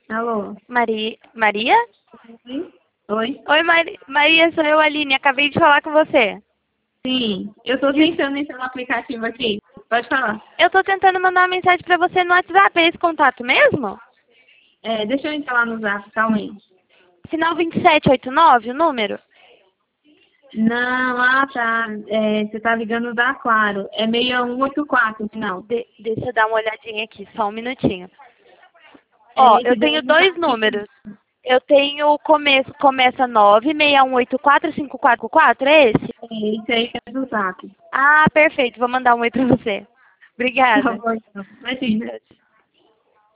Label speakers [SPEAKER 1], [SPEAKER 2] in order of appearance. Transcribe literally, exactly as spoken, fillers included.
[SPEAKER 1] Alô?
[SPEAKER 2] Maria? Maria?
[SPEAKER 1] Oi? Oi?
[SPEAKER 2] Oi, Mari... Maria, sou eu, Aline. Acabei de falar com você.
[SPEAKER 1] Sim, eu tô tentando entrar no aplicativo aqui. Pode falar.
[SPEAKER 2] Eu tô tentando mandar uma mensagem pra você no WhatsApp. É esse contato mesmo?
[SPEAKER 1] É, deixa eu entrar lá no Zap, calma aí.
[SPEAKER 2] Final vinte e sete oitenta e nove, o número?
[SPEAKER 1] Não, ah tá. É, você tá ligando da Claro. É seis um oito quatro, final.
[SPEAKER 2] De... Deixa eu dar uma olhadinha aqui, só um minutinho. Ó,
[SPEAKER 1] É esse
[SPEAKER 2] eu
[SPEAKER 1] daí
[SPEAKER 2] tenho
[SPEAKER 1] não tá
[SPEAKER 2] dois
[SPEAKER 1] aqui.
[SPEAKER 2] números. Eu tenho o começo, começa nove seis um oito quatro cinco quatro quatro, é esse?
[SPEAKER 1] É esse aí que é do Zap.
[SPEAKER 2] Ah, perfeito. Vou mandar um oi pra você.
[SPEAKER 1] Por
[SPEAKER 2] Obrigada.
[SPEAKER 1] favor, então. Imagina.